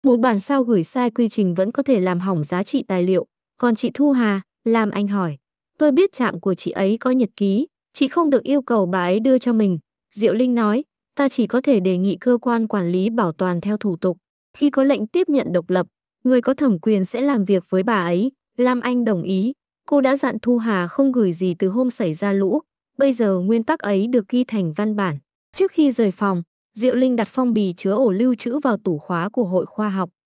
Một bản sao gửi sai quy trình vẫn có thể làm hỏng giá trị tài liệu. Còn chị Thu Hà, Lam Anh hỏi. Tôi biết trạm của chị ấy có nhật ký, chị không được yêu cầu bà ấy đưa cho mình. Diệu Linh nói, ta chỉ có thể đề nghị cơ quan quản lý bảo toàn theo thủ tục. Khi có lệnh tiếp nhận độc lập, người có thẩm quyền sẽ làm việc với bà ấy. Lam Anh đồng ý. Cô đã dặn Thu Hà không gửi gì từ hôm xảy ra lũ. Bây giờ nguyên tắc ấy được ghi thành văn bản. Trước khi rời phòng, Diệu Linh đặt phong bì chứa ổ lưu trữ vào tủ khóa của hội khoa học.